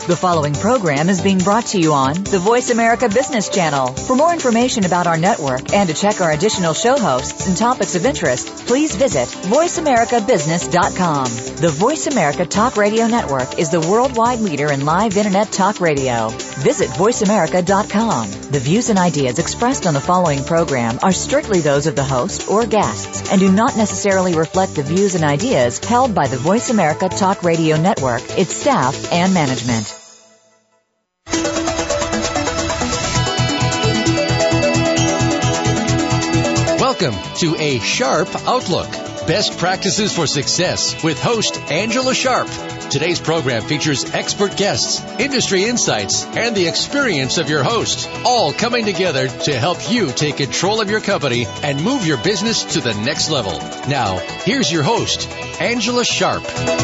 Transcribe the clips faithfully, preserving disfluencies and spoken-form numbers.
The following program is being brought to you on the Voice America Business Channel. For more information about our network and to check our additional show hosts and topics of interest, please visit voice america business dot com. The Voice America Talk Radio Network is the worldwide leader in live Internet talk radio. Visit voice america dot com. The views and ideas expressed on the following program are strictly those of the host or guests and do not necessarily reflect the views and ideas held by the Voice America Talk Radio Network, its staff, and management. Welcome to A Sharp Outlook, Best Practices for Success with host Angela Sharp. Today's program features expert guests, industry insights, and the experience of your host, all coming together to help you take control of your company and move your business to the next level. Now, here's your host, Angela Sharp.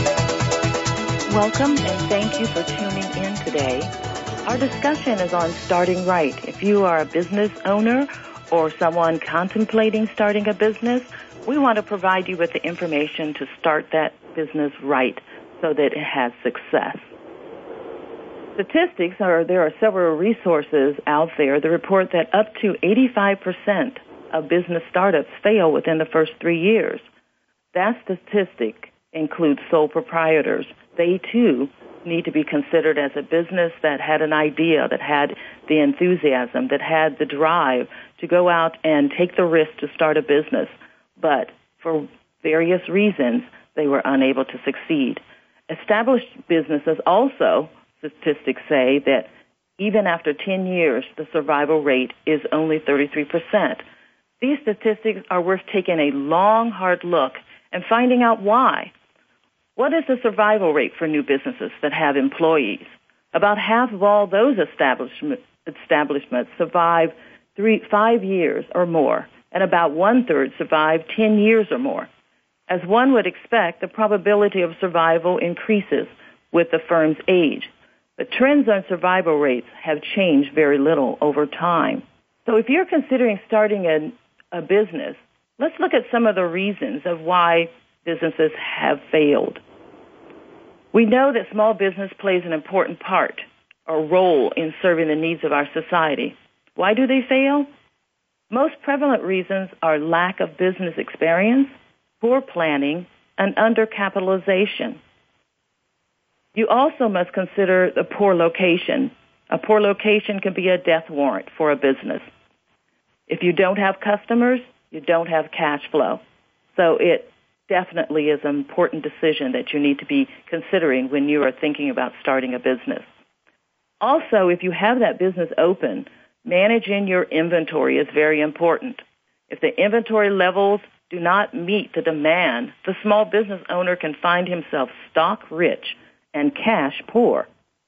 Welcome and thank you for tuning in today. Our discussion is on starting right. If you are a business owner or someone contemplating starting a business, we want to provide you with the information to start that business right so that it has success. Statistics are, there are several resources out there that report that up to eighty-five percent of business startups fail within the first three years. That statistic includes sole proprietors. They too need to be considered as a business that had an idea, that had the enthusiasm, that had the drive to go out and take the risk to start a business. But for various reasons, they were unable to succeed. Established businesses also, statistics say, that even after ten years, the survival rate is only thirty-three percent. These statistics are worth taking a long, hard look and finding out why. What is the survival rate for new businesses that have employees? About half of all those establishment, establishments survive three, five years or more, and about one-third survive ten years or more. As one would expect, the probability of survival increases with the firm's age. But trends on survival rates have changed very little over time. So if you're considering starting a, a business, let's look at some of the reasons of why businesses have failed. We know that small business plays an important part or role in serving the needs of our society. Why do they fail? Most prevalent reasons are lack of business experience, poor planning, and undercapitalization. You also must consider the poor location. A poor location can be a death warrant for a business. If you don't have customers, you don't have cash flow. So it definitely is an important decision that you need to be considering when you are thinking about starting a business. Also, if you have that business open, managing your inventory is very important. If the inventory levels do not meet the demand, the small business owner can find himself stock rich and cash poor.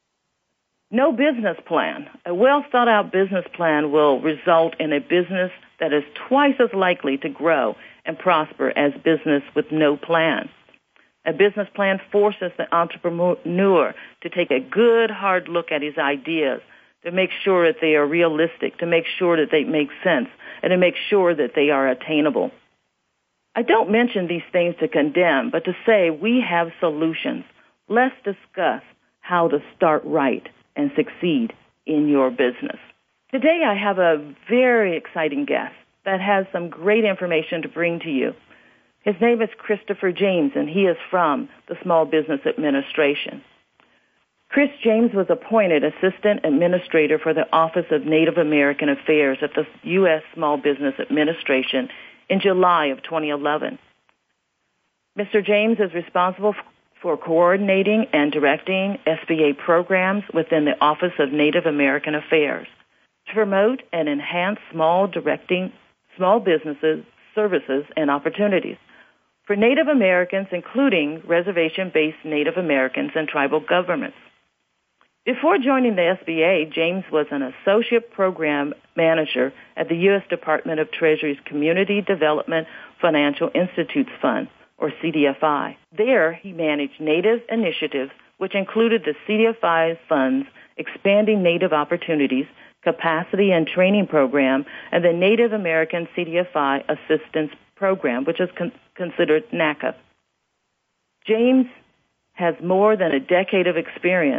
No business plan. A well thought out business plan will result in a business that is twice as likely to grow and prosper as business with no plan. A business plan forces the entrepreneur to take a good hard look at his ideas, to make sure that they are realistic, to make sure that they make sense, and to make sure that they are attainable. I don't mention these things to condemn, but to say we have solutions. Let's discuss how to start right and succeed in your business. Today I have a very exciting guest that has some great information to bring to you. His name is Christopher James, and he is from the Small Business Administration. Chris James was appointed Assistant Administrator for the Office of Native American Affairs at the U S Small Business Administration in July of twenty eleven. Mister James is responsible for coordinating and directing S B A programs within the Office of Native American Affairs to promote and enhance small directing small businesses, services, and opportunities for Native Americans, including reservation-based Native Americans and tribal governments. Before joining the S B A, James was an Associate Program Manager at the U S Department of Treasury's Community Development Financial Institutes Fund, or C D F I. There, he managed Native initiatives, which included the C D F I funds, Expanding Native Opportunities, Capacity and Training Program, and the Native American C D F I Assistance Program, which is con- considered NACA. James has more than a decade of experience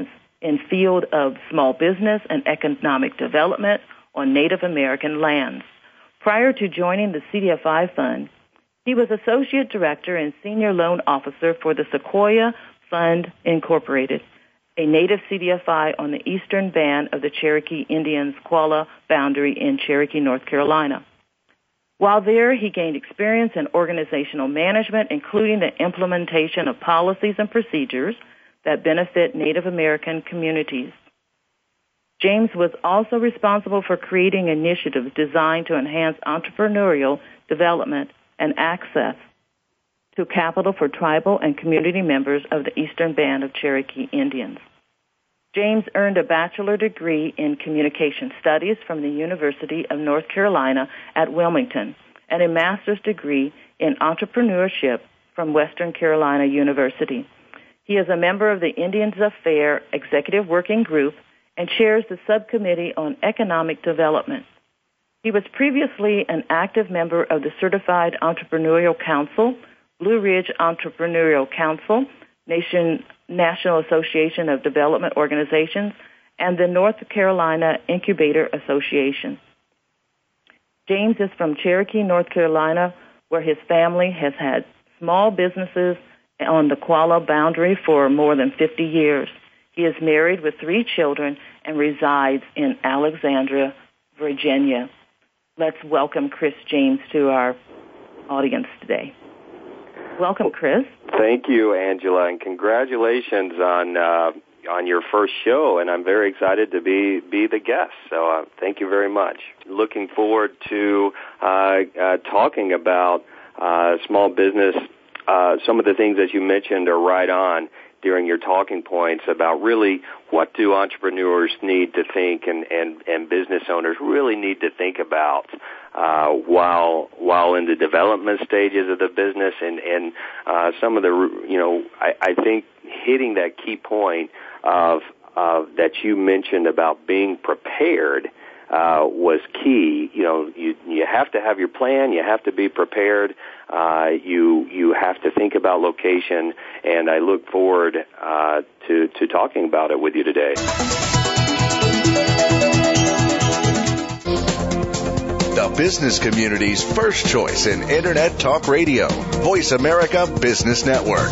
in field of small business and economic development on Native American lands. Prior to joining the C D F I Fund, he was Associate Director and Senior Loan Officer for the Sequoia Fund Incorporated, a native C D F I on the eastern band of the Cherokee Indians' Qualla boundary in Cherokee, North Carolina. While there, he gained experience in organizational management, including the implementation of policies and procedures that benefit Native American communities. James was also responsible for creating initiatives designed to enhance entrepreneurial development and access to capital for tribal and community members of the Eastern Band of Cherokee Indians. James earned a bachelor degree in communication studies from the University of North Carolina at Wilmington and a master's degree in entrepreneurship from Western Carolina University. He is a member of the Indians Affairs Executive Working Group and chairs the Subcommittee on Economic Development. He was previously an active member of the Certified Entrepreneurial Council, Blue Ridge Entrepreneurial Council, Nation, National Association of Development Organizations, and the North Carolina Incubator Association. James is from Cherokee, North Carolina, where his family has had small businesses on the Qualla boundary for more than fifty years. He is married with three children and resides in Alexandria, Virginia. Let's welcome Chris James to our audience today. Welcome, Chris. Thank you, Angela, and congratulations on uh, on your first show. And I'm very excited to be be the guest. So uh, thank you very much. Looking forward to uh, uh, talking about uh, small business. Uh, some of the things that you mentioned are right on during your talking points about really what do entrepreneurs need to think and, and, and business owners really need to think about uh, while while in the development stages of the business, and, and uh, some of the, you know, I, I think hitting that key point of, of that you mentioned about being prepared Uh, was key. You know, you you have to have your plan. You have to be prepared. Uh, you you have to think about location, and I look forward uh, to to talking about it with you today. The business community's first choice in Internet Talk Radio, Voice America Business Network.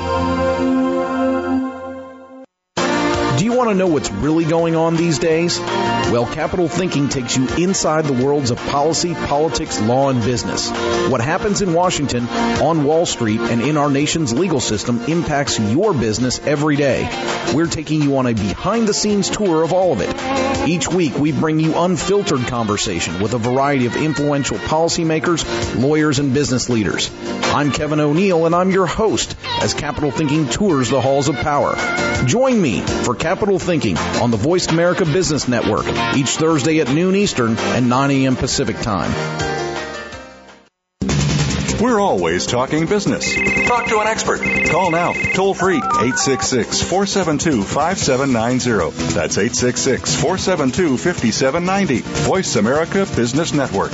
Do you want to know what's really going on these days? Well, Capital Thinking takes you inside the worlds of policy, politics, law, and business. What happens in Washington, on Wall Street, and in our nation's legal system impacts your business every day. We're taking you on a behind-the-scenes tour of all of it. Each week, we bring you unfiltered conversation with a variety of influential policymakers, lawyers, and business leaders. I'm Kevin O'Neill, and I'm your host as Capital Thinking tours the halls of power. Join me for Capital Thinking on the Voice America Business Network each Thursday at noon Eastern and nine a.m. Pacific Time. We're always talking business. Talk to an expert. Call now, toll free, eight six six, four seven two, five seven nine zero. That's eight six six, four seven two, five seven nine zero. Voice America Business Network.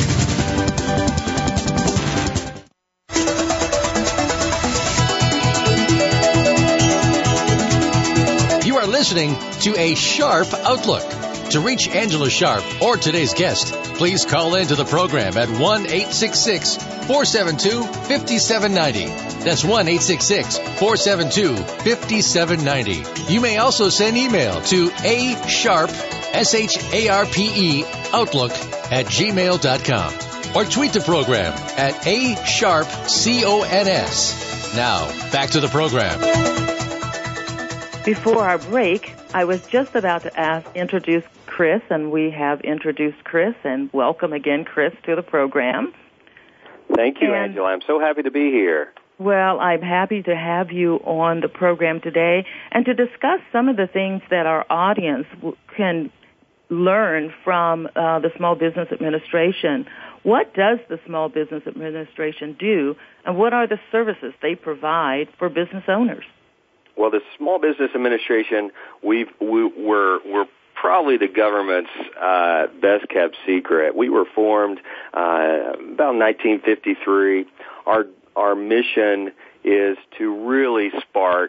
You are listening to A Sharp Outlook. To reach Angela Sharp or today's guest, please call into the program at one eight six six, four seven two, five seven nine zero. That's one eight six six, four seven two, five seven nine zero. You may also send email to A Sharp, S H A R P E, Outlook at gmail dot com. Or tweet the program at A Sharp, C O N S. Now, back to the program. Before our break, I was just about to ask, introduce Chris, and we have introduced Chris, and welcome again, Chris, to the program. Thank you, and, Angela. I'm so happy to be here. Well, I'm happy to have you on the program today and to discuss some of the things that our audience can learn from uh, the Small Business Administration. What does the Small Business Administration do, and what are the services they provide for business owners? Well, the Small Business Administration, we've, we, we're, we're probably the government's uh, best-kept secret. We were formed uh, about nineteen fifty-three. Our, our mission is to really spark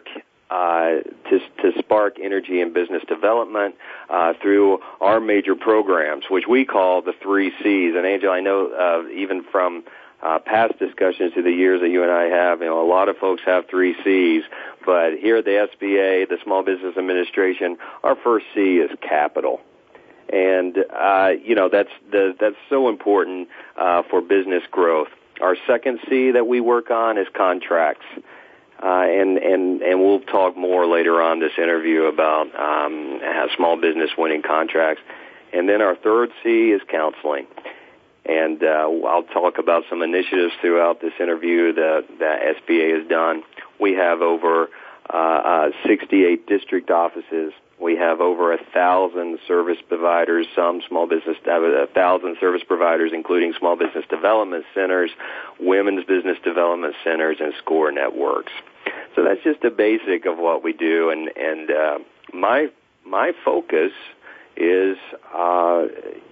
uh, to, to spark energy and business development uh, through our major programs, which we call the three C's. And Angela, I know uh, even from uh, past discussions through the years that you and I have, you know, a lot of folks have three C's, but here at the S B A, the Small Business Administration, our first C is capital. And, uh, you know, that's the, that's so important uh, for business growth. Our second C that we work on is contracts. Uh, and, and, and we'll talk more later on this interview about um, how small business winning contracts. And then our third C is counseling. And uh, I'll talk about some initiatives throughout this interview that, that S B A has done. We have over uh, uh, sixty-eight district offices. We have over a thousand service providers, some small business, a thousand service providers, including small business development centers, women's business development centers, and SCORE networks. So that's just a basic of what we do, and and uh, my my focus is uh,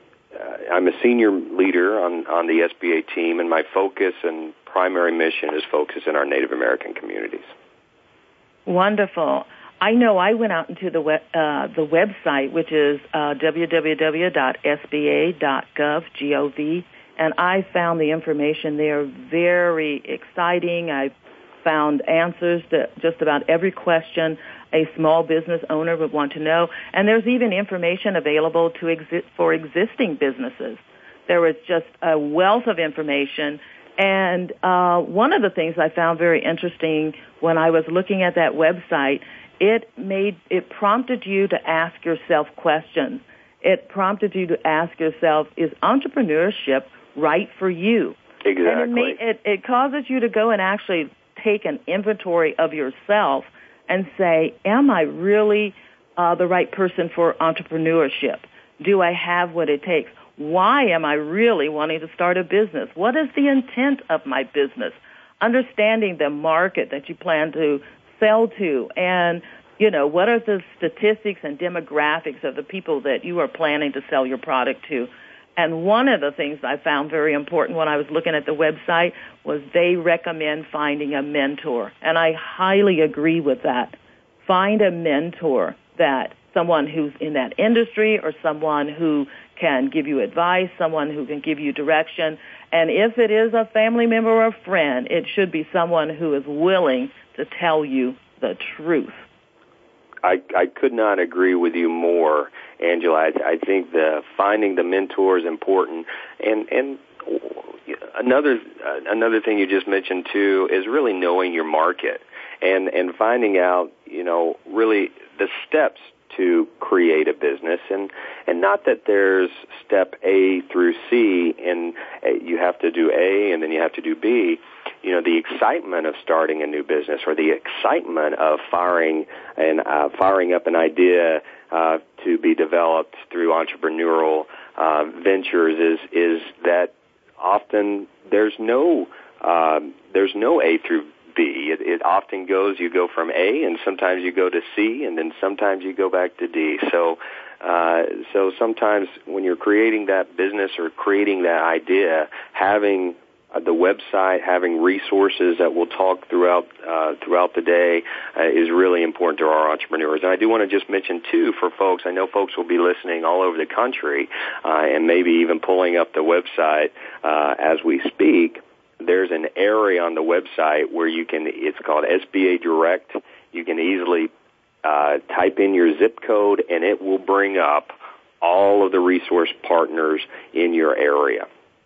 I'm a senior leader on on the S B A team, and my focus and primary mission is focused in our Native American communities. Wonderful. I know I went out into the web, uh, the website, which is uh, w w w dot s b a dot gov, and I found the information there very exciting. I found answers to just about every question a small business owner would want to know, and there's even information available to exist for existing businesses. There was just a wealth of information, and uh, one of the things I found very interesting when I was looking at that website, it made it prompted you to ask yourself questions. It prompted you to ask yourself, is entrepreneurship right for you? Exactly. And it, made, it, it causes you to go and actually take an inventory of yourself and say, am I really uh, the right person for entrepreneurship? Do I have what it takes? Why am I really wanting to start a business? What is the intent of my business? Understanding the market that you plan to sell to, and, you know, what are the statistics and demographics of the people that you are planning to sell your product to. And one of the things I found very important when I was looking at the website was they recommend finding a mentor. And I highly agree with that. Find a mentor, that someone who's in that industry or someone who can give you advice, someone who can give you direction. And if it is a family member or a friend, it should be someone who is willing to tell you the truth. I, I could not agree with you more, Angela. I, I think the finding the mentor is important, and and another uh, another thing you just mentioned too is really knowing your market and and finding out, you know, really the steps to create a business, and and not that there's step A through C and you have to do A and then you have to do B. You know, the excitement of starting a new business, or the excitement of firing and uh, firing up an idea uh, to be developed through entrepreneurial uh, ventures, is is that often there's no uh, there's no A through B. It, it often goes, you go from A, and sometimes you go to C, and then sometimes you go back to D. So, uh, so sometimes when you're creating that business or creating that idea, having Uh, the website, having resources that we'll talk throughout uh, throughout the day uh, is really important to our entrepreneurs. And I do want to just mention, too, for folks, I know folks will be listening all over the country uh, and maybe even pulling up the website uh, as we speak. There's an area on the website where you can, it's called S B A Direct. You can easily uh, type in your zip code, and it will bring up all of the resource partners in your area.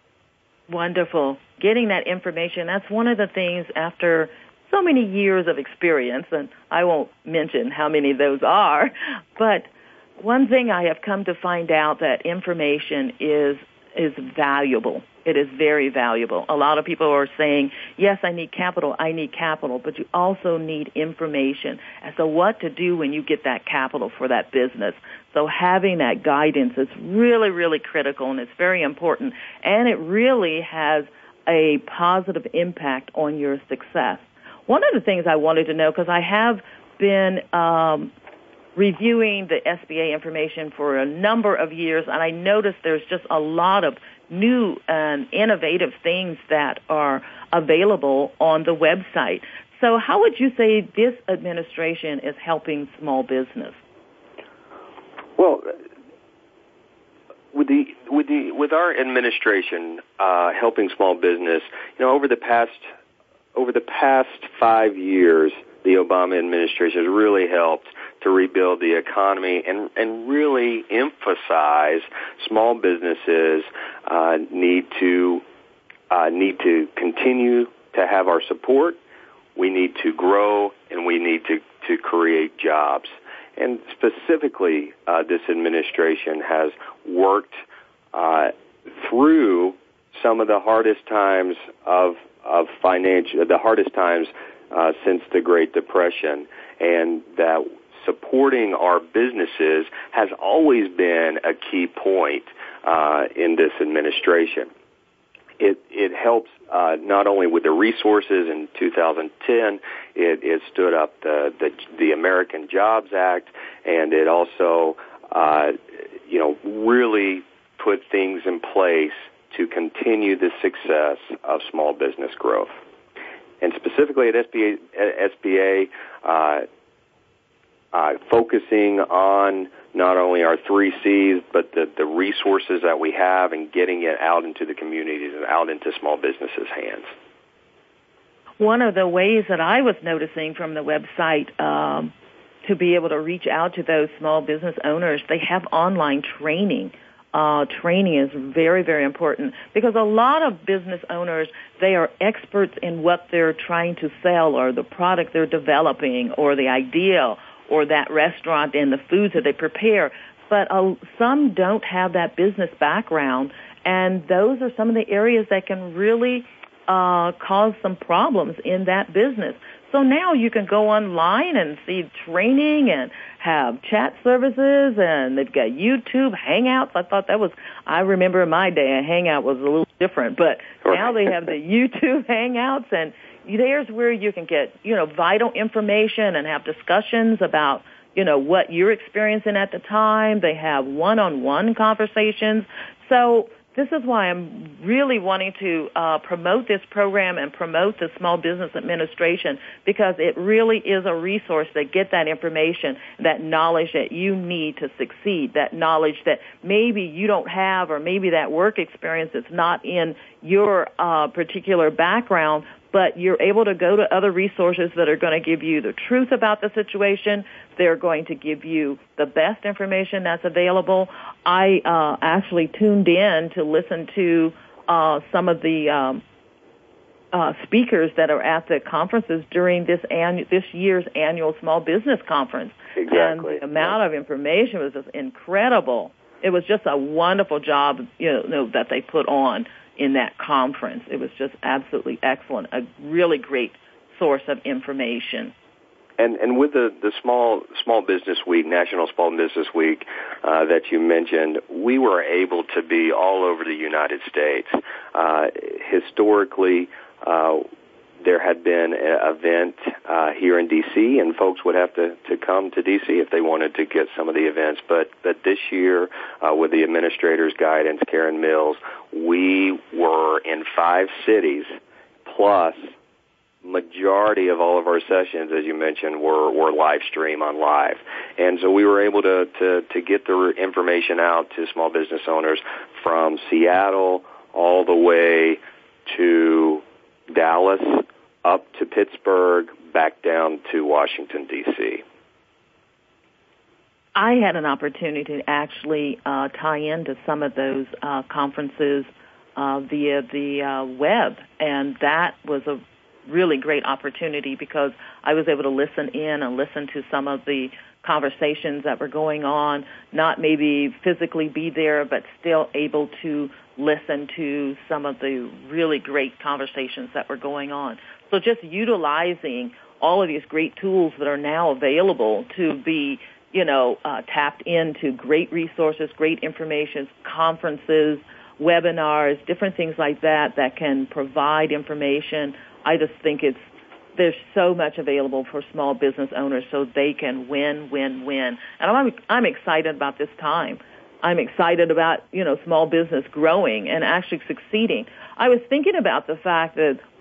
Wonderful. Getting that information, that's one of the things after so many years of experience, and I won't mention how many those are, but one thing I have come to find out that information is is valuable. It is very valuable. A lot of people are saying, yes, I need capital, I need capital, but you also need information as to what to do when you get that capital for that business. So having that guidance is really, really critical, and it's very important, and it really has a positive impact on your success. One of the things I wanted to know, because I have been um, reviewing the S B A information for a number of years, and I noticed there's just a lot of new and innovative things that are available on the website. So how would you say this administration is helping small business? Well, with the with the with our administration uh, helping small business, you know, over the past over the past five years, the Obama administration has really helped to rebuild the economy and and really emphasize small businesses uh, need to uh, need to continue to have our support. We need to grow, and we need to, to create jobs. And specifically, uh, this administration has worked uh, through some of the hardest times of of financial, the hardest times uh, since the Great Depression, and that supporting our businesses has always been a key point uh, in this administration. It it helps uh, not only with the resources in two thousand ten. It, it stood up the, the the American Jobs Act, and it also uh, you know really put things in place to continue the success of small business growth. And specifically at S B A, S B A uh, uh, focusing on not only our three C's, but the, the resources that we have and getting it out into the communities and out into small businesses' hands. One of the ways that I was noticing from the website um, to be able to reach out to those small business owners, they have online training. Uh, training is very, very important because a lot of business owners, they are experts in what they're trying to sell or the product they're developing or the idea or that restaurant and the foods that they prepare. But uh, some don't have that business background, and those are some of the areas that can really uh, cause some problems in that business. So now you can go online and see training and have chat services, and they've got YouTube, Hangouts. I thought that was, I remember in my day a Hangout was a little different, but now they have the YouTube Hangouts, and there's where you can get, you know, vital information and have discussions about, you know, what you're experiencing at the time. They have one-on-one conversations. So this is why I'm really wanting to uh, promote this program and promote the Small Business Administration, because it really is a resource to get that information, that knowledge that you need to succeed, that knowledge that maybe you don't have, or maybe that work experience is not in your uh, particular background, but you're able to go to other resources that are going to give you the truth about the situation. They're going to give you the best information that's available. I uh, actually tuned in to listen to uh, some of the um, uh, speakers that are at the conferences during this annu- this year's annual Small Business Conference. Exactly. And the amount of information was just incredible. It was just a wonderful job, you know, that they put on in that conference. It was just absolutely excellent, a really great source of information. And and with the, the small small business week, National Small Business Week uh, that you mentioned, we were able to be all over the United States. Uh, historically, uh, there had been an event uh, here in D C, and folks would have to, to come to D C if they wanted to get some of the events. But but this year, uh, with the administrator's guidance, Karen Mills, we were in five cities, plus majority of all of our sessions, as you mentioned, were, were live stream on live. And so we were able to, to, to get the information out to small business owners from Seattle all the way to Dallas, up to Pittsburgh, back down to Washington, D C. I had an opportunity to actually uh, tie into some of those uh, conferences uh, via the uh, web, and that was a really great opportunity because I was able to listen in and listen to some of the conversations that were going on, not maybe physically be there, but still able to listen to some of the really great conversations that were going on. So just utilizing all of these great tools that are now available to be, you know, uh, tapped into great resources, great information, conferences, webinars, different things like that that can provide information. I just think it's there's so much available for small business owners so they can win, win, win. And I'm I'm excited about this time. I'm excited about, you know, small business growing and actually succeeding. I was thinking about the fact that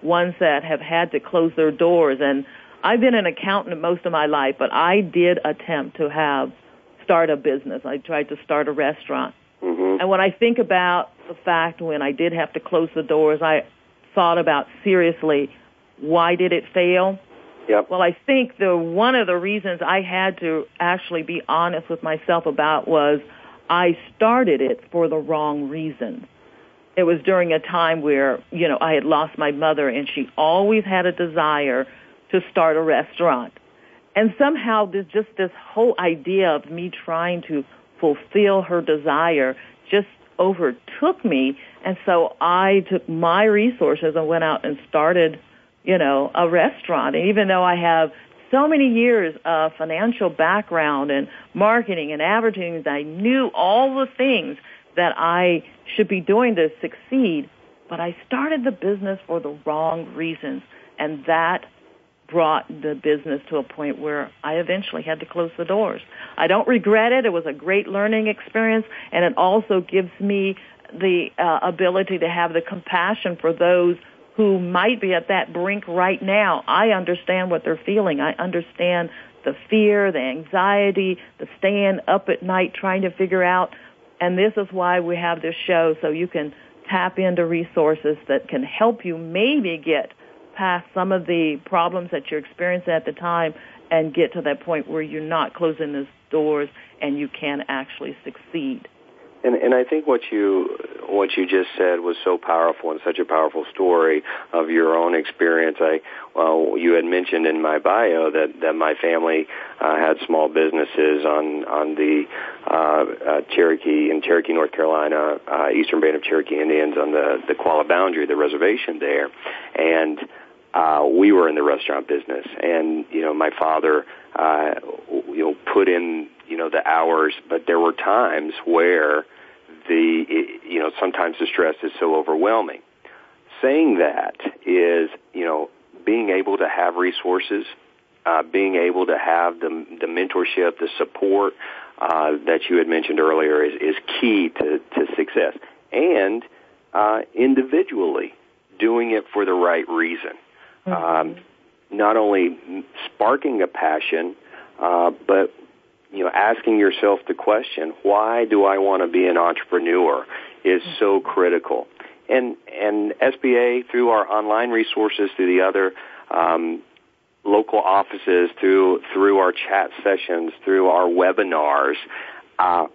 ones that have had to close their doors. And I've been an accountant most of my life, but I did attempt to have start a business. I tried to start a restaurant. Mm-hmm. And when I think about the fact when I did have to close the doors, I thought about seriously, why did it fail? Yep. Well, I think the one of the reasons I had to actually be honest with myself about was I started it for the wrong reasons. It was during a time where, you know, I had lost my mother, and she always had a desire to start a restaurant. And somehow there's just this whole idea of me trying to fulfill her desire just overtook me. And so I took my resources and went out and started, you know, a restaurant. And even though I have so many years of financial background and marketing and advertising, I knew all the things that I should be doing to succeed, but I started the business for the wrong reasons. And that brought the business to a point where I eventually had to close the doors. I don't regret it. It was a great learning experience, and it also gives me the uh, ability to have the compassion for those who might be at that brink right now. I understand what they're feeling. I understand the fear, the anxiety, the staying up at night trying to figure out, and this is why we have this show, so you can tap into resources that can help you maybe get past some of the problems that you're experiencing at the time and get to that point where you're not closing those doors and you can actually succeed. And, and I think what you what you just said was so powerful and such a powerful story of your own experience. I well, you had mentioned in my bio that, that my family uh, had small businesses on on the uh, uh, Cherokee in Cherokee, North Carolina, uh, Eastern Band of Cherokee Indians on the the Qualla boundary, the reservation there, and uh, we were in the restaurant business. And you know, my father, uh, you know, put in you know the hours, but there were times where the, you know, sometimes the stress is so overwhelming. Saying that is, you know, being able to have resources, uh, being able to have the, the mentorship, the support uh, that you had mentioned earlier is, is key to, to success. And uh, individually doing it for the right reason. Mm-hmm. Um, not only sparking a passion, uh, but you know, asking yourself the question, why do I want to be an entrepreneur, is so critical. And and S B A, through our online resources, through the other um, local offices, through through our chat sessions, through our webinars, uh,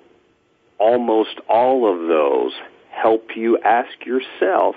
almost all of those help you ask yourself,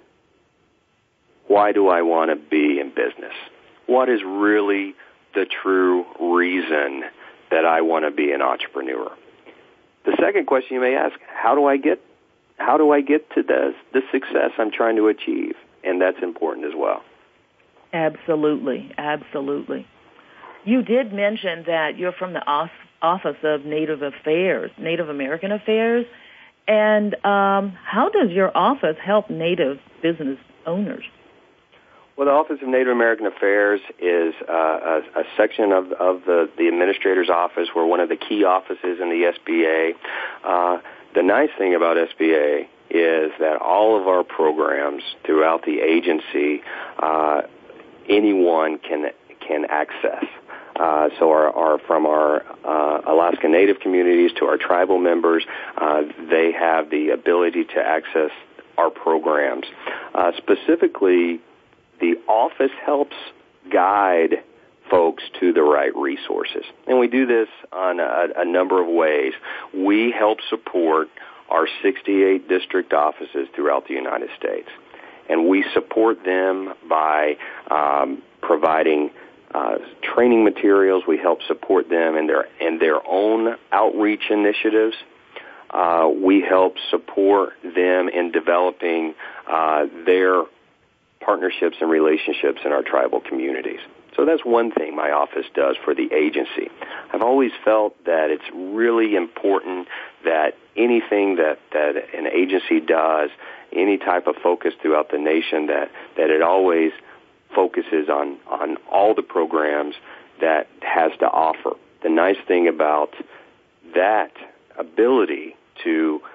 why do I want to be in business? What is really the true reason that I want to be an entrepreneur? The second question you may ask, how do I get how do I get to the the success I'm trying to achieve? And that's important as well. Absolutely, absolutely. You did mention that you're from the Office of Native Affairs, Native American Affairs, and um, how does your office help Native business owners? Well, the Office of Native American Affairs is uh, a, a section of, of the, the administrator's office. We're one of the key offices in the S B A. Uh, the nice thing about S B A is that all of our programs throughout the agency, uh, anyone can can access. Uh, so our, our from our uh, Alaska Native communities to our tribal members, uh, they have the ability to access our programs. Uh, specifically, the office helps guide folks to the right resources. And we do this on a, a number of ways. We help support our sixty-eight district offices throughout the United States. And we support them by um, providing uh, training materials. We help support them in their, in their own outreach initiatives. Uh, we help support them in developing uh, their partnerships and relationships in our tribal communities. So that's one thing my office does for the agency. I've always felt that it's really important that anything that, that an agency does, any type of focus throughout the nation, that, that it always focuses on, on all the programs that has to offer. The nice thing about that ability to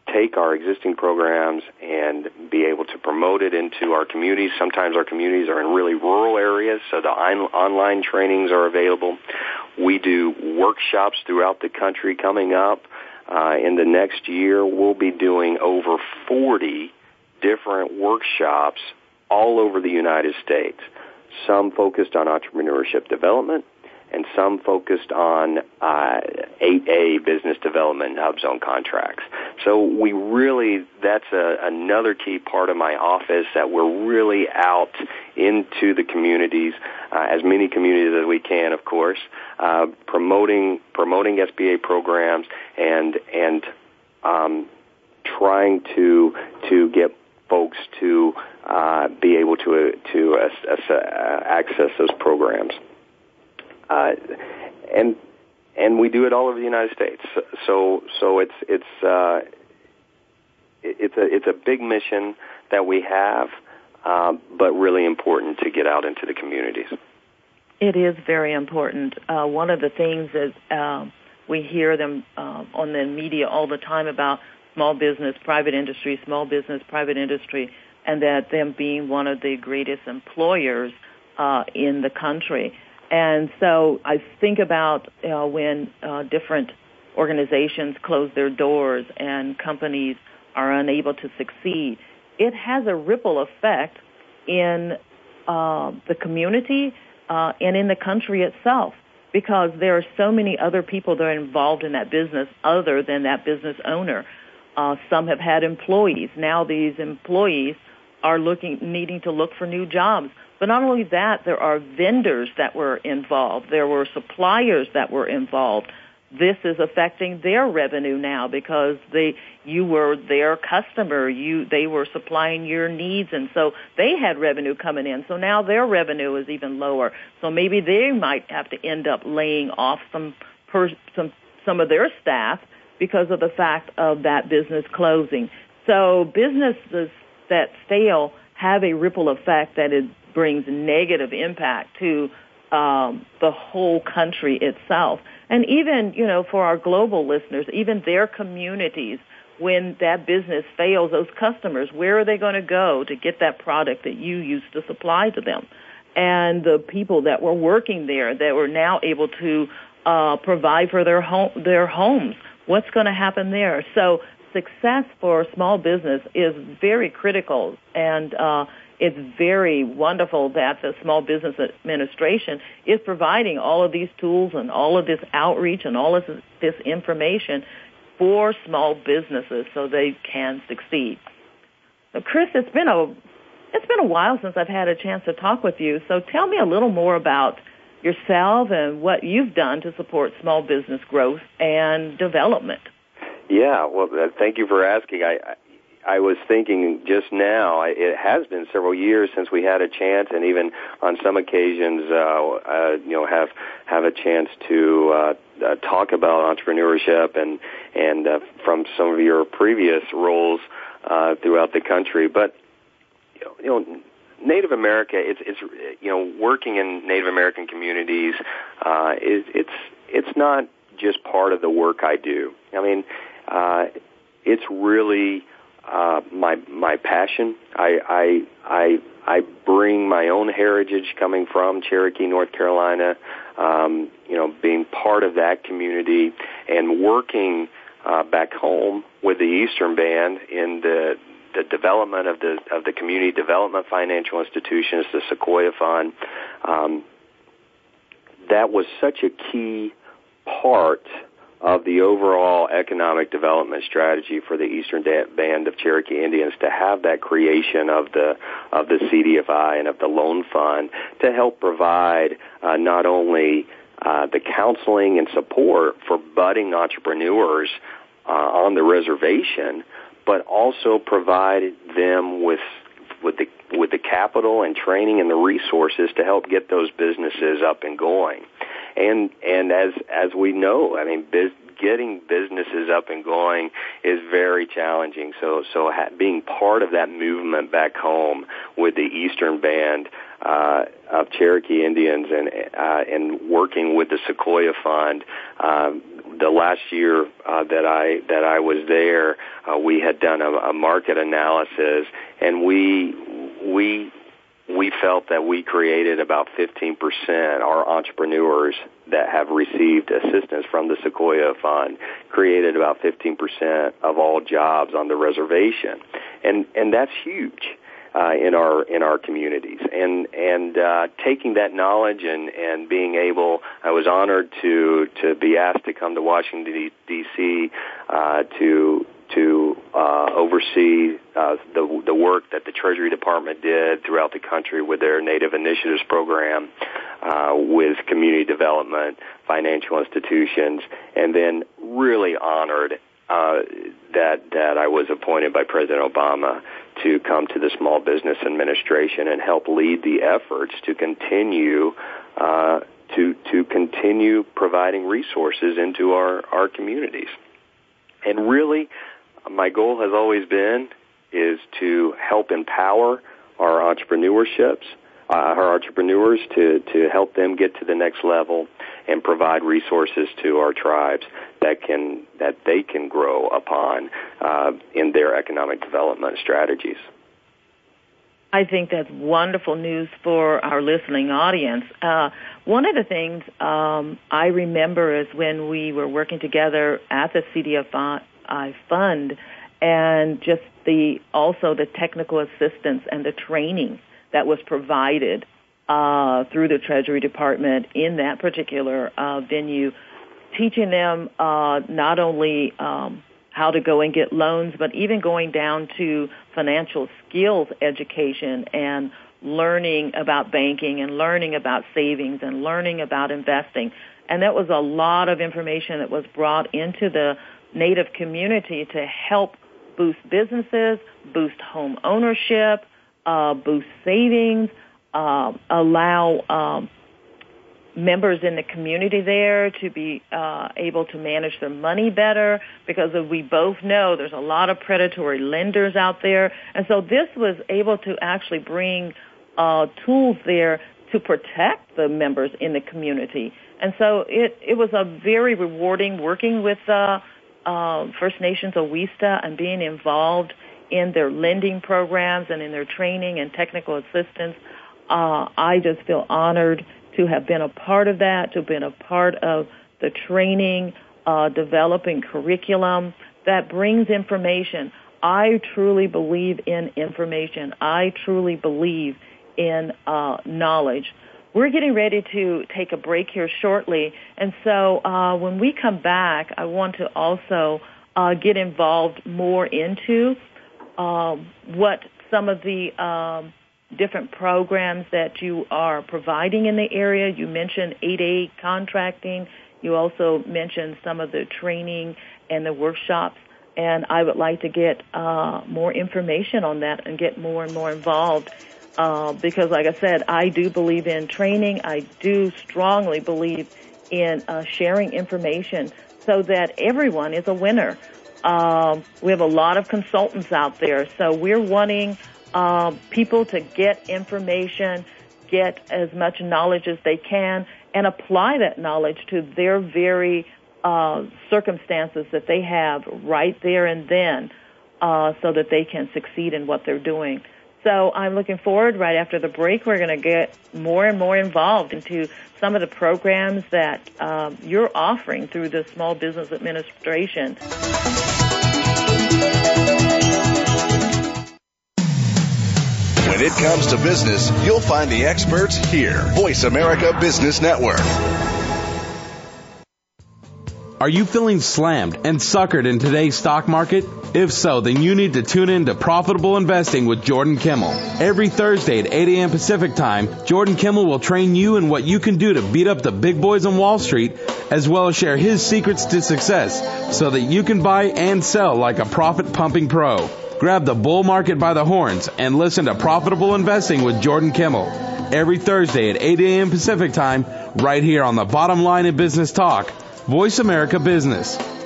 take our existing programs and be able to promote it into our communities. Sometimes our communities are in really rural areas, so the on- online trainings are available. We do workshops throughout the country coming up. Uh, in the next year, we'll be doing over forty different workshops all over the United States, some focused on entrepreneurship development, and some focused on uh, eight A business development and hub zone contracts. So we really, that's a, another key part of my office, that we're really out into the communities, uh, as many communities as we can, of course, uh, promoting promoting S B A programs and and um, trying to to get folks to uh, be able to to uh, uh, access those programs. Uh, and and we do it all over the United States. So so it's it's uh, it's a it's a big mission that we have, uh, but really important to get out into the communities. It is very important. Uh, one of the things that uh, we hear them uh, on the media all the time about small business, private industry, small business, private industry, and that them being one of the greatest employers uh, in the country. And so I think about uh, when uh, different organizations close their doors and companies are unable to succeed, it has a ripple effect in uh, the community uh, and in the country itself, because there are so many other people that are involved in that business other than that business owner. Uh, some have had employees. Now these employees are looking, needing to look for new jobs. But not only that, there are vendors that were involved. There were suppliers that were involved. This is affecting their revenue now because they, you were their customer. You, they were supplying your needs, and so they had revenue coming in. So now their revenue is even lower. So maybe they might have to end up laying off some per, some some of their staff because of the fact of that business closing. So businesses that fail have a ripple effect that it brings negative impact to um, the whole country itself. And even, you know, for our global listeners, even their communities, when that business fails, those customers, where are they going to go to get that product that you used to supply to them? And the people that were working there that were now able to uh, provide for their home, their homes, what's going to happen there? So success for small business is very critical, and uh, it's very wonderful that the Small Business Administration is providing all of these tools and all of this outreach and all of this information for small businesses so they can succeed. So, Chris, it's been a it's been a while since I've had a chance to talk with you. So tell me a little more about yourself and what you've done to support small business growth and development. Yeah, well, uh, thank you for asking. I, I I was thinking just now, I, it has been several years since we had a chance, and even on some occasions, uh, uh, you know, have have a chance to uh, uh, talk about entrepreneurship and and uh, from some of your previous roles uh, throughout the country. But you know, you know, Native America, it's it's you know, working in Native American communities, uh, is it's it's not just part of the work I do. I mean, uh, it's really Uh, my my passion. I, I I I bring my own heritage coming from Cherokee, North Carolina. Um, you know, being part of that community and working uh, back home with the Eastern Band in the the development of the of the community development financial institutions, the Sequoia Fund. Um, that was such a key part of the overall economic development strategy for the Eastern Band of Cherokee Indians, to have that creation of the of the C D F I and of the loan fund to help provide uh, not only uh, the counseling and support for budding entrepreneurs uh, on the reservation, but also provide them with with the with the capital and training and the resources to help get those businesses up and going. And and as as we know, I mean, biz, getting businesses up and going is very challenging. So, so ha- being part of that movement back home with the Eastern Band uh, of Cherokee Indians and uh, and working with the Sequoia Fund, um, the last year uh, that I that I was there, uh, we had done a, a market analysis, and we we. we felt that we created about fifteen percent, our entrepreneurs that have received assistance from the Sequoia Fund created about fifteen percent of all jobs on the reservation. And, and that's huge, uh, in our, in our communities. And, and, uh, taking that knowledge and, and being able, I was honored to, to be asked to come to Washington, D C, uh, to, to uh, oversee uh, the the work that the Treasury Department did throughout the country with their Native Initiatives program, uh, with community development, financial institutions, and then really honored uh, that that I was appointed by President Obama to come to the Small Business Administration and help lead the efforts to continue uh, to to continue providing resources into our, our communities. And really, my goal has always been is to help empower our entrepreneurships, uh, our entrepreneurs to, to help them get to the next level and provide resources to our tribes that can that they can grow upon uh, in their economic development strategies. I think that's wonderful news for our listening audience. Uh, one of the things um, I remember is when we were working together at the C D F I Fund, and just the also the technical assistance and the training that was provided uh, through the Treasury Department in that particular uh, venue, teaching them uh, not only um, how to go and get loans, but even going down to financial skills education and learning about banking and learning about savings and learning about investing. And that was a lot of information that was brought into the Native community to help boost businesses, boost home ownership, uh, boost savings, uh, allow um, members in the community there to be uh, able to manage their money better, because as we both know, there's a lot of predatory lenders out there. And so this was able to actually bring uh, tools there to protect the members in the community. And so it, it was a very rewarding working with uh, uh, First Nations Owista and being involved in their lending programs and in their training and technical assistance. Uh, I just feel honored to have been a part of that, to have been a part of the training, uh, developing curriculum that brings information. I truly believe in information. I truly believe in uh, knowledge. We're getting ready to take a break here shortly, and so uh, when we come back, I want to also uh, get involved more into uh, what some of the um, different programs that you are providing in the area. You mentioned eight A contracting. You also mentioned some of the training and the workshops, and I would like to get uh, more information on that and get more and more involved. Uh, because, like I said, I do believe in training. I do strongly believe in uh, sharing information so that everyone is a winner. Um, we have a lot of consultants out there, so we're wanting uh, people to get information, get as much knowledge as they can, and apply that knowledge to their very uh, circumstances that they have right there and then, uh, so that they can succeed in what they're doing. So I'm looking forward, right after the break, we're going to get more and more involved into some of the programs that um, you're offering through the Small Business Administration. When it comes to business, you'll find the experts here. Voice America Business Network. Are you feeling slammed and suckered in today's stock market? If so, then you need to tune in to Profitable Investing with Jordan Kimmel. Every Thursday at eight a.m. Pacific Time, Jordan Kimmel will train you in what you can do to beat up the big boys on Wall Street, as well as share his secrets to success so that you can buy and sell like a profit-pumping pro. Grab the bull market by the horns and listen to Profitable Investing with Jordan Kimmel. Every Thursday at eight a.m. Pacific Time, right here on the Bottom Line in Business Talk, Voice America Business.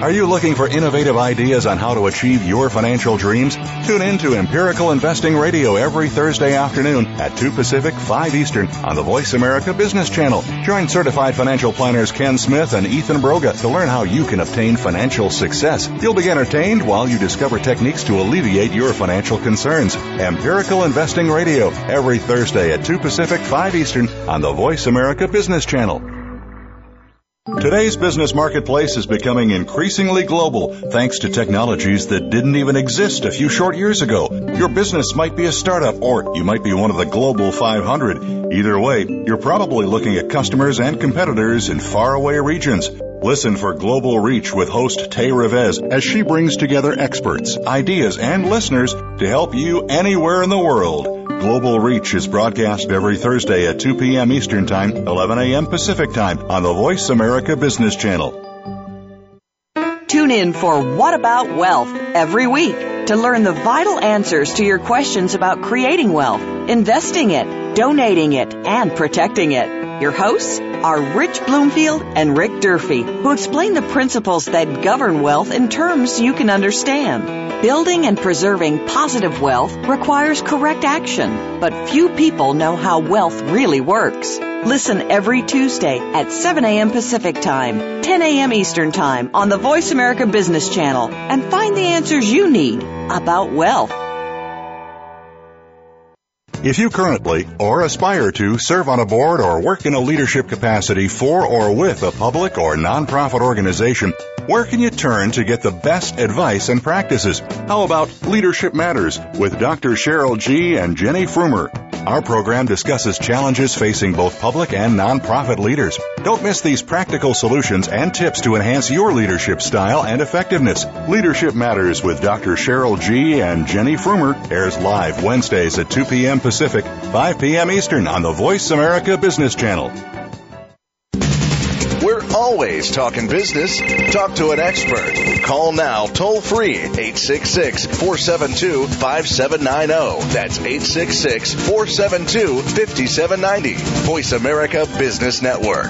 Are you looking for innovative ideas on how to achieve your financial dreams? Tune in to Empirical Investing Radio every Thursday afternoon at two Pacific, five Eastern on the Voice America Business Channel. Join certified financial planners Ken Smith and Ethan Broga to learn how you can obtain financial success. You'll be entertained while you discover techniques to alleviate your financial concerns. Empirical Investing Radio every Thursday at two Pacific, five Eastern on the Voice America Business Channel. Today's business marketplace is becoming increasingly global thanks to technologies that didn't even exist a few short years ago. Your business might be a startup or you might be one of the Global five hundred. Either way, you're probably looking at customers and competitors in faraway regions. Listen for Global Reach with host Tay Revez as she brings together experts, ideas, and listeners to help you anywhere in the world. Global Reach is broadcast every Thursday at two p.m. Eastern Time, eleven a.m. Pacific Time on the Voice America Business Channel. Tune in for What About Wealth every week to learn the vital answers to your questions about creating wealth, investing it, donating it, and protecting it. Your hosts are Rich Bloomfield and Rick Durfee, who explain the principles that govern wealth in terms you can understand. Building and preserving positive wealth requires correct action, but few people know how wealth really works. Listen every Tuesday at seven a.m. Pacific Time, ten a.m. Eastern Time on the Voice America Business Channel and find the answers you need about wealth. If you currently or aspire to serve on a board or work in a leadership capacity for or with a public or nonprofit organization, where can you turn to get the best advice and practices? How about Leadership Matters with Doctor Cheryl G. and Jenny Frumer? Our program discusses challenges facing both public and nonprofit leaders. Don't miss these practical solutions and tips to enhance your leadership style and effectiveness. Leadership Matters with Doctor Cheryl G. and Jenny Frumer airs live Wednesdays at two p.m. Pacific, five p.m. Eastern on the Voice America Business Channel. We're always talking business. Talk to an expert. Call now toll free eight six six, four seven two, five seven nine zero. That's eight six six, four seven two, five seven nine zero. Voice America Business Network.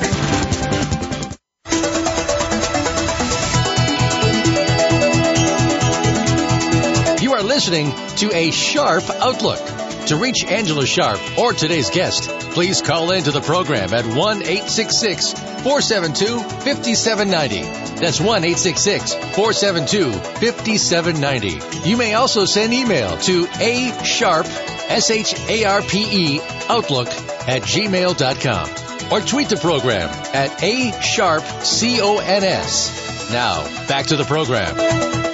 You are listening to A Sharp Outlook. To reach Angela Sharp or today's guest, please call into the program at one eight six six, four seven two, five seven nine zero. That's one eight six six, four seven two, five seven nine zero. You may also send email to A Sharp, S H A R P E, Outlook at gmail dot com. Or tweet the program at A Sharp, C O N S. Now, back to the program.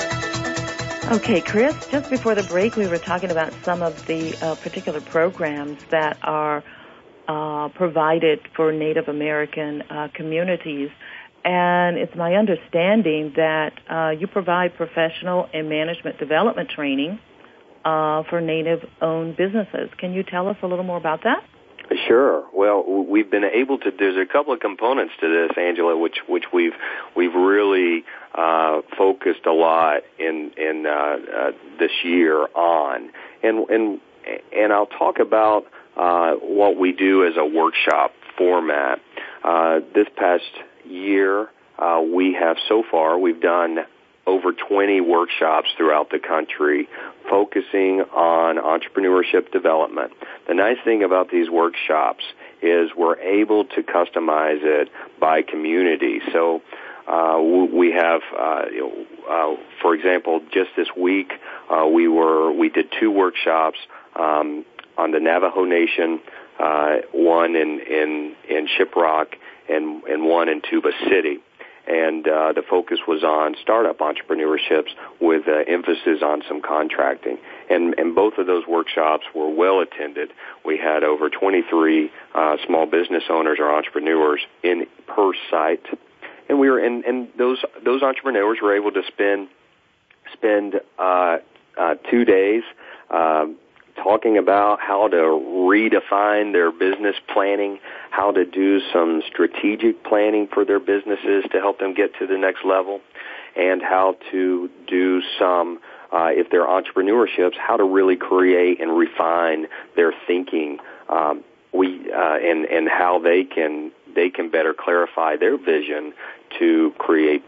Okay, Chris, just before the break, we were talking about some of the uh, particular programs that are uh, provided for Native American uh, communities. And it's my understanding that uh, you provide professional and management development training uh, for Native-owned businesses. Can you tell us a little more about that? Sure. Well, we've been able to. There's a couple of components to this, Angela, which which we've we've really uh, focused a lot in in uh, uh, this year on, and and and I'll talk about uh, what we do as a workshop format. Uh, this past year, uh, we have so far we've done over twenty workshops throughout the country focusing on entrepreneurship development. The nice thing about these workshops is we're able to customize it by community. So uh, we have, uh, you know, uh, for example, just this week uh, we were we did two workshops um, on the Navajo Nation, uh, one in in in Shiprock and and one in Tuba City. And uh, the focus was on startup entrepreneurships with uh, emphasis on some contracting. And, and both of those workshops were well attended. We had over twenty-three uh, small business owners or entrepreneurs in per site, and we were and, and those those entrepreneurs were able to spend spend uh, uh, two days. Uh, talking about how to redefine their business planning, how to do some strategic planning for their businesses to help them get to the next level, and how to do some, uh, if they're entrepreneurships, how to really create and refine their thinking, um, we uh, and and how they can they can better clarify their vision to create business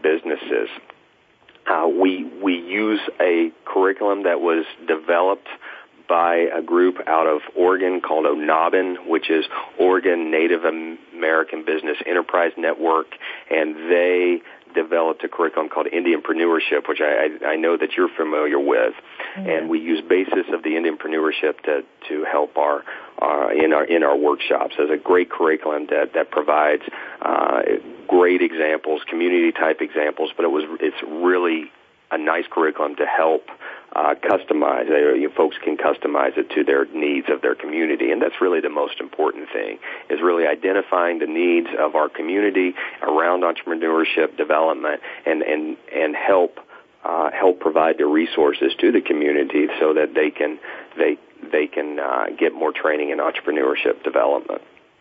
businesses. Uh, we we use a curriculum that was developed by a group out of Oregon called O N A B N, which is Oregon Native American Business Enterprise Network, and they developed a curriculum called Indianpreneurship, which I, I, I know that you're familiar with, mm-hmm. and we use basis of the Indianpreneurship to to help our uh, in our in our workshops. There's a great curriculum that that provides uh, great examples, community type examples, but it was it's really a nice curriculum to help uh, customize. They, you folks can customize it to their needs of their community, and that's really the most important thing, is really identifying the needs of our community around entrepreneurship development and, and, and help uh, help provide the resources to the community so that they can they they can uh, get more training in entrepreneurship development.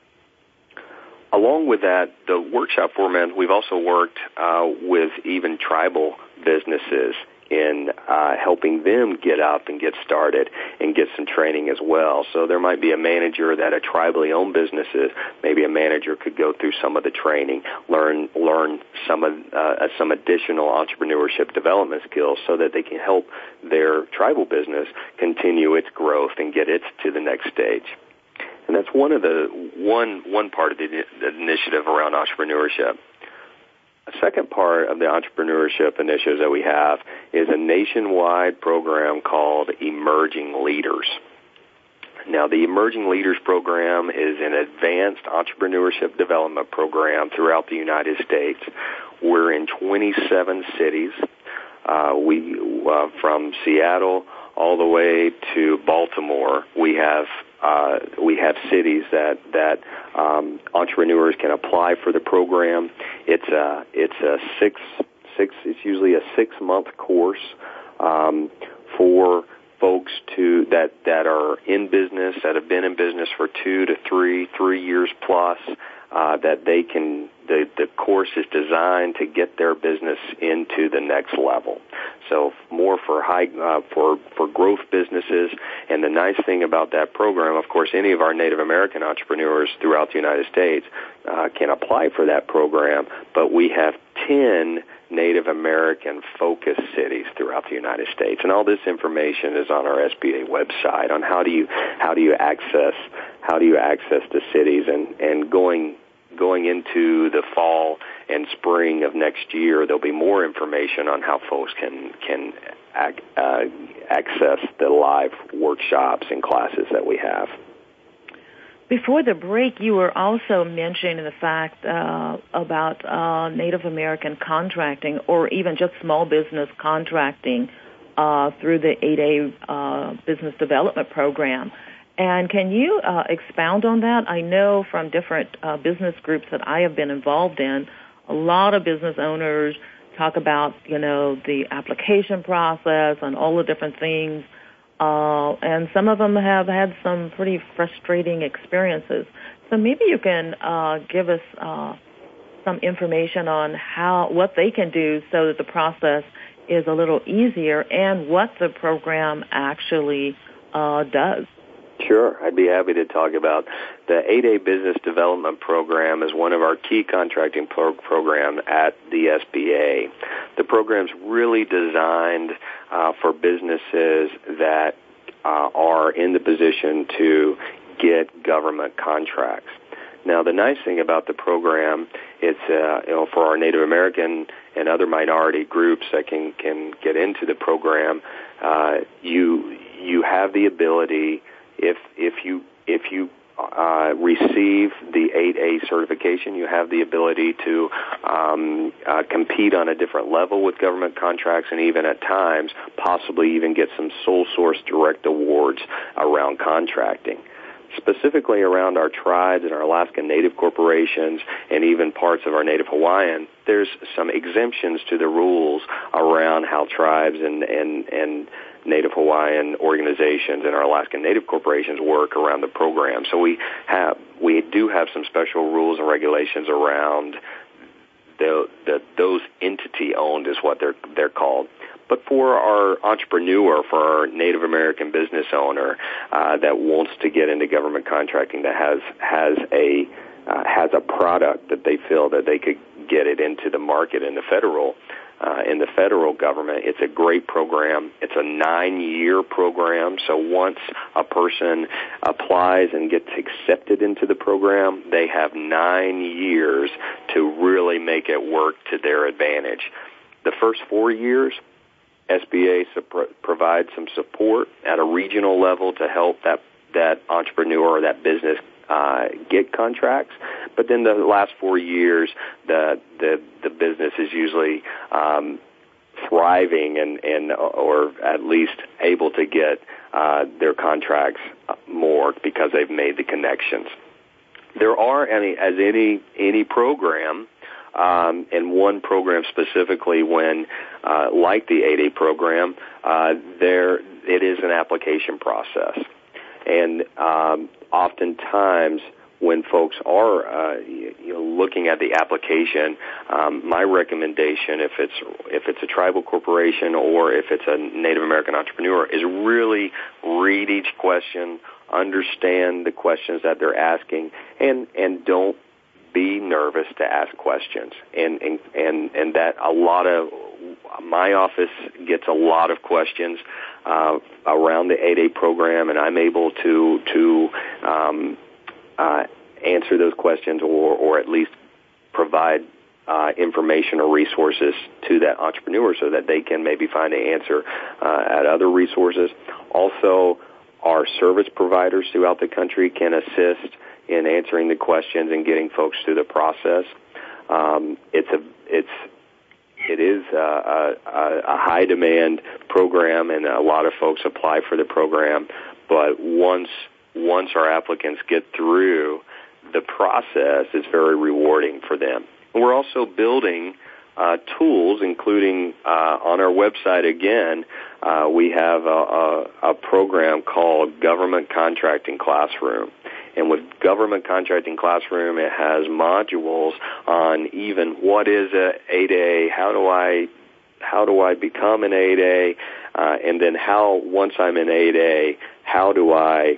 Along with that, the workshop format, we've also worked uh, with even tribal businesses in uh, helping them get up and get started and get some training as well. So there might be a manager that a tribally owned business is. Maybe a manager could go through some of the training, learn learn some of uh, some additional entrepreneurship development skills so that they can help their tribal business continue its growth and get it to the next stage. And that's one of the one one part of the, the initiative around entrepreneurship. A second part of the entrepreneurship initiatives that we have is a nationwide program called Emerging Leaders. Now, the Emerging Leaders program is an advanced entrepreneurship development program throughout the United States. We're in twenty-seven cities. Uh, we uh, from Seattle all the way to Baltimore. We have uh, we have cities that that um, entrepreneurs can apply for the program. It's a it's a six six. It's usually a six month course um, for folks to that that are in business, that have been in business for two to three three years plus. Uh, that they can, the, the course is designed to get their business into the next level. So more for high, uh, for, for growth businesses. And the nice thing about that program, of course, any of our Native American entrepreneurs throughout the United States, uh, can apply for that program, but we have ten Native American focus cities throughout the United States. And all this information is on our S B A website on how do you, how do you access, how do you access the cities and, and going, going into the fall and spring of next year, there'll be more information on how folks can, can ac- uh, access the live workshops and classes that we have. Before the break, you were also mentioning the fact uh, about uh, Native American contracting or even just small business contracting uh, through the eight A uh, Business Development Program. And can you uh, expound on that? I know from different uh, business groups that I have been involved in, a lot of business owners talk about, you know, the application process and all the different things. Uh, and some of them have had some pretty frustrating experiences. So maybe you can uh, give us uh, some information on how what they can do so that the process is a little easier and what the program actually uh, does. Sure. I'd be happy to talk about the eight A Business Development Program is one of our key contracting pro- program at the S B A. The program's really designed uh, for businesses that uh, are in the position to get government contracts. Now, the nice thing about the program, it's uh, you know for our Native American and other minority groups that can can get into the program. Uh, you you have the ability. If if you if you uh, receive the eight A certification, you have the ability to um, uh, compete on a different level with government contracts, and even at times possibly even get some sole source direct awards around contracting. Specifically around our tribes and our Alaska Native corporations and even parts of our Native Hawaiian, there's some exemptions to the rules around how tribes and and and Native Hawaiian organizations and our Alaskan Native corporations work around the program. So we have, we do have some special rules and regulations around the, the those entity-owned is what they're they're called. But for our entrepreneur, for our Native American business owner uh, that wants to get into government contracting, that has has a uh, has a product that they feel that they could get it into the market in the federal uh, in the federal government. It's a great program. It's a nine-year program. So once a person applies and gets accepted into the program, they have nine years to really make it work to their advantage. The first four years, S B A su- provides some support at a regional level to help that that entrepreneur or that business uh, get contracts. But then the last four years, the the, the business is usually um, thriving and, and or at least able to get uh, their contracts more because they've made the connections. There are any as any any program. Um, and one program specifically, when uh, like the eight A program, uh, there it is an application process, and um, oftentimes when folks are uh, you know, looking at the application, um, my recommendation, if it's if it's a tribal corporation or if it's a Native American entrepreneur, is really read each question, understand the questions that they're asking, and and don't be nervous to ask questions, and and and, and that a lot of my office gets a lot of questions uh, around the eight A program, and I'm able to to um, uh, answer those questions, or or at least provide uh, information or resources to that entrepreneur so that they can maybe find an answer uh, at other resources. Also, our service providers throughout the country can assist in answering the questions and getting folks through the process. Um, it's a, it's, it is a, a, a high demand program, and a lot of folks apply for the program. But once, once our applicants get through the process, it's very rewarding for them. And we're also building uh, tools, including uh, on our website again. Uh, we have a, a, a program called Government Contracting Classroom. And with Government Contracting Classroom, it has modules on even what is a eight A, how do I, how do I become an eight A, uh, and then how, once I'm an eight A, how do I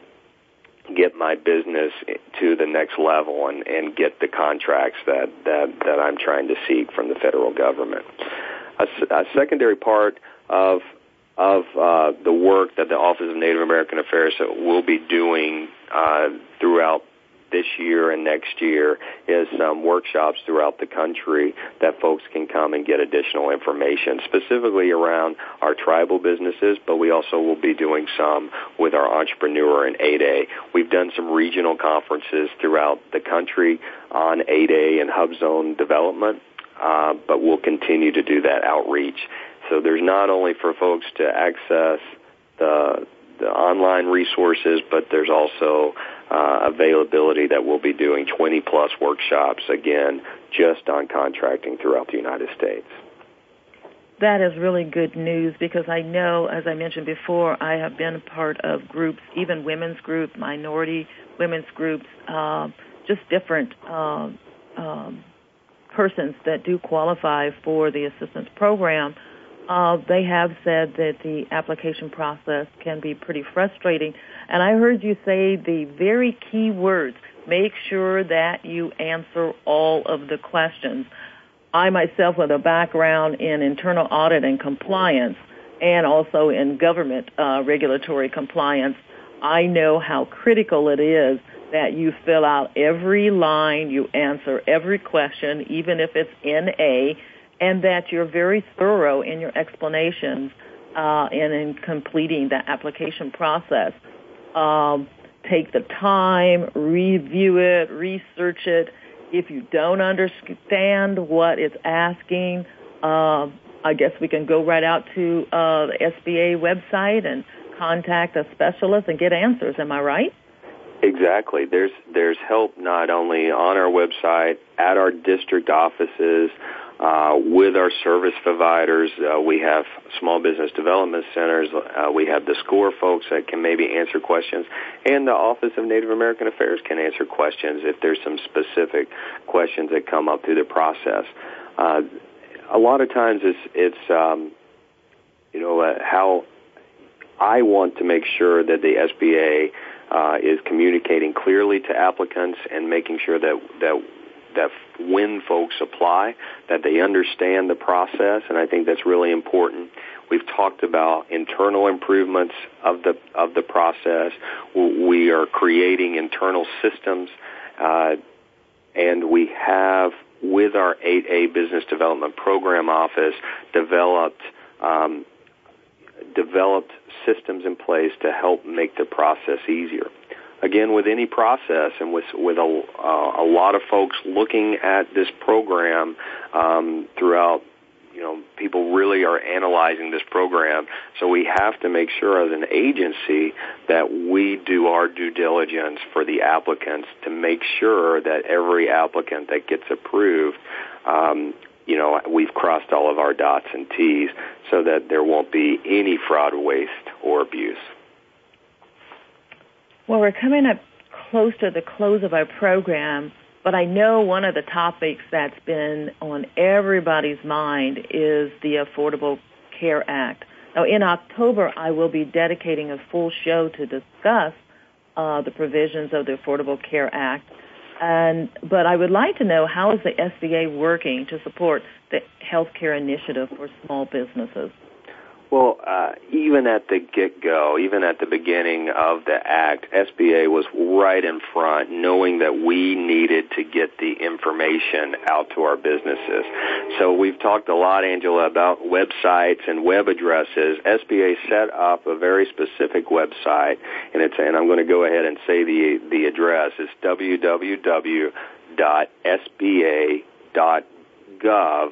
get my business to the next level and, and get the contracts that, that, that I'm trying to seek from the federal government. A, a secondary part of of uh, the work that the Office of Native American Affairs will be doing uh, throughout this year and next year is some workshops throughout the country that folks can come and get additional information, specifically around our tribal businesses, but we also will be doing some with our entrepreneur and eight A. We've done some regional conferences throughout the country on eight A and hub zone development, uh, but we'll continue to do that outreach. So there's not only for folks to access the the online resources, but there's also uh, availability that we'll be doing twenty plus workshops, again, just on contracting throughout the United States. That is really good news, because I know, as I mentioned before, I have been a part of groups, even women's groups, minority women's groups, uh, just different uh, um, persons that do qualify for the assistance program. Uh, they have said that the application process can be pretty frustrating. And I heard you say the very key words, make sure that you answer all of the questions. I myself, with a background in internal audit and compliance, and also in government uh, regulatory compliance, I know how critical it is that you fill out every line, you answer every question, even if it's N A, and that you're very thorough in your explanations uh, and in completing the application process. Um, take the time, review it, research it. If you don't understand what it's asking, uh, I guess we can go right out to uh, the S B A website and contact a specialist and get answers. Am I right? Exactly. There's there's help not only on our website, at our district offices, Uh, with our service providers. Uh, we have small business development centers. Uh, we have the SCORE folks that can maybe answer questions, and the Office of Native American Affairs can answer questions if there's some specific questions that come up through the process. Uh, a lot of times it's, it's um, you know, uh, how I want to make sure that the S B A uh, is communicating clearly to applicants and making sure that that that when folks apply, that they understand the process, and I think that's really important. We've talked about internal improvements of the of the process. We are creating internal systems, uh, and we have, with our eight A Business Development Program Office, developed um, developed systems in place to help make the process easier. Again, with any process, and with with a, uh, a lot of folks looking at this program um, throughout, you know, people really are analyzing this program. So we have to make sure as an agency that we do our due diligence for the applicants to make sure that every applicant that gets approved, um, you know, we've crossed all of our dots and T's so that there won't be any fraud, waste, or abuse. Well, we're coming up close to the close of our program, but I know one of the topics that's been on everybody's mind is the Affordable Care Act. Now, in October, I will be dedicating a full show to discuss uh, the provisions of the Affordable Care Act. And but I would like to know, how is the S B A working to support the health care initiative for small businesses? Well, uh, even at the get-go, even at the beginning of the act, S B A was right in front, knowing that we needed to get the information out to our businesses. So we've talked a lot, Angela, about websites and web addresses. S B A set up a very specific website, and it's and I'm going to go ahead and say the the address. It's w w w dot s b a dot gov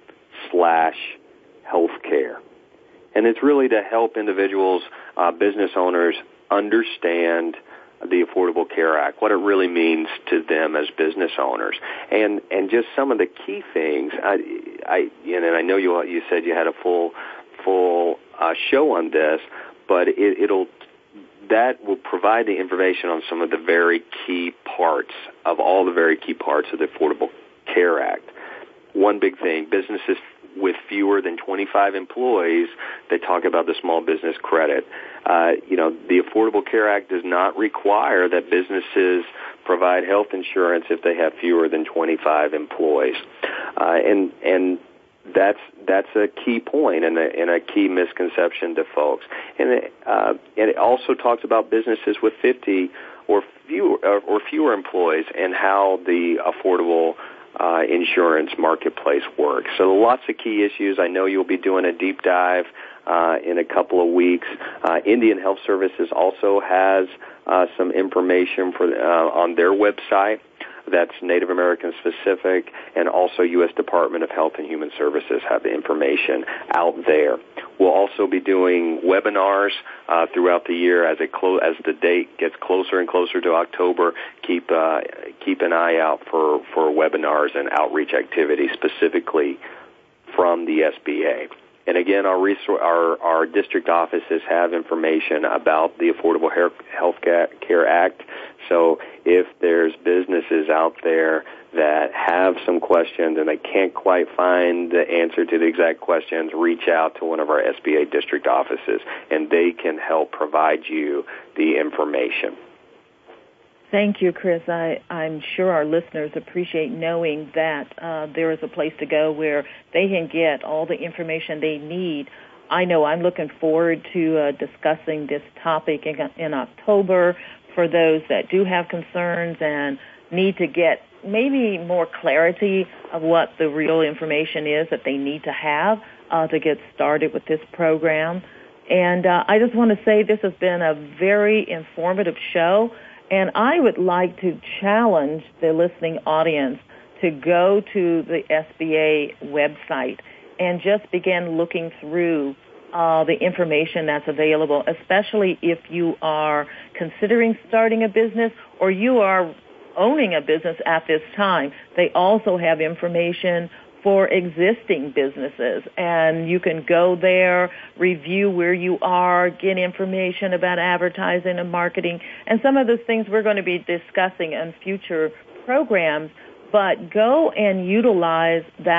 slash healthcare. And it's really to help individuals, uh, business owners, understand the Affordable Care Act, what it really means to them as business owners, and and just some of the key things. I, I and I know you you said you had a full full uh, show on this, but it, it'll that will provide the information on some of the very key parts of all the very key parts of the Affordable Care Act. One big thing: businesses with fewer than twenty-five employees, they talk about the small business credit. Uh, you know, the Affordable Care Act does not require that businesses provide health insurance if they have fewer than twenty-five employees. Uh, and, and that's, that's a key point and a, and a key misconception to folks. And it, uh, and it also talks about businesses with fifty or fewer, or, or fewer employees and how the affordable Uh, insurance marketplace works. So lots of key issues. I know you'll be doing a deep dive uh, in a couple of weeks. Uh, Indian Health Services also has uh, some information for uh, on their website that's Native American specific, and also U S Department of Health and Human Services have the information out there. We'll also be doing webinars uh, throughout the year as it clo- as the date gets closer and closer to October. Keep uh, keep an eye out for, for webinars and outreach activities specifically from the S B A. And again, our, resor- our our district offices have information about the Affordable Health Care Act. So if there's businesses out there that have some questions and they can't quite find the answer to the exact questions, reach out to one of our S B A district offices, and they can help provide you the information. Thank you, Chris. I, I'm sure our listeners appreciate knowing that uh, there is a place to go where they can get all the information they need. I know I'm looking forward to uh, discussing this topic in, in October for those that do have concerns and need to get maybe more clarity of what the real information is that they need to have uh, to get started with this program. And uh, I just want to say this has been a very informative show. And I would like to challenge the listening audience to go to the S B A website and just begin looking through uh, the information that's available, especially if you are considering starting a business or you are owning a business at this time. They also have information for existing businesses, and you can go there, review where you are, get information about advertising and marketing, and some of those things we're going to be discussing in future programs. But go and utilize that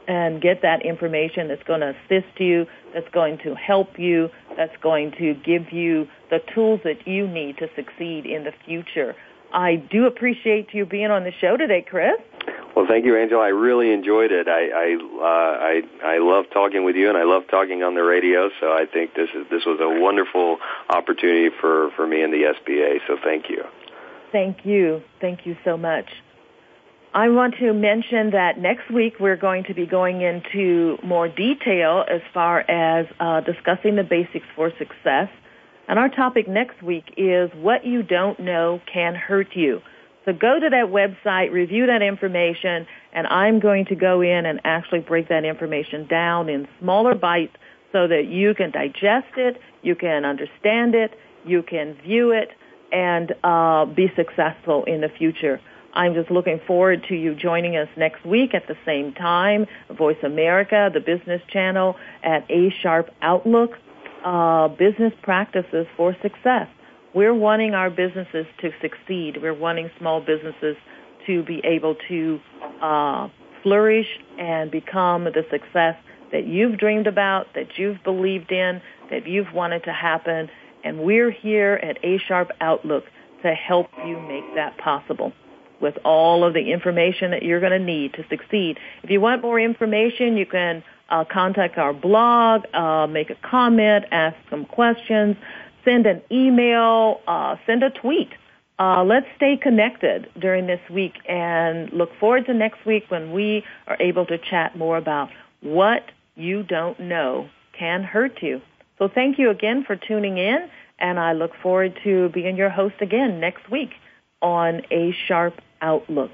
and get that information that's going to assist you, that's going to help you, that's going to give you the tools that you need to succeed in the future. I do appreciate you being on the show today, Chris. Well, thank you, Angela. I really enjoyed it. I I, uh, I I love talking with you, and I love talking on the radio. So I think this is this was a wonderful opportunity for, for me and the S B A. So thank you. Thank you. Thank you so much. I want to mention that next week we're going to be going into more detail as far as uh, discussing the basics for success. And our topic next week is what you don't know can hurt you. So go to that website, review that information, and I'm going to go in and actually break that information down in smaller bites so that you can digest it, you can understand it, you can view it, and uh, be successful in the future. I'm just looking forward to you joining us next week at the same time, Voice America, the Business Channel, at A Sharp Outlook, uh, Business Practices for Success. We're wanting our businesses to succeed. We're wanting small businesses to be able to uh, flourish and become the success that you've dreamed about, that you've believed in, that you've wanted to happen. And we're here at A Sharp Outlook to help you make that possible with all of the information that you're going to need to succeed. If you want more information, you can uh, contact our blog, uh, make a comment, ask some questions, send an email, uh, send a tweet. Uh, let's stay connected during this week and look forward to next week when we are able to chat more about what you don't know can hurt you. So thank you again for tuning in, and I look forward to being your host again next week on A Sharp Outlook.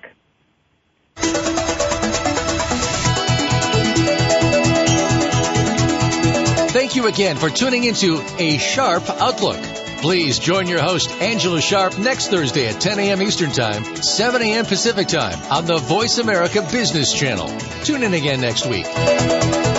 Thank you again for tuning into A Sharp Outlook. Please join your host, Angela Sharp, next Thursday at ten a.m. Eastern Time, seven a.m. Pacific Time on the Voice America Business Channel. Tune in again next week.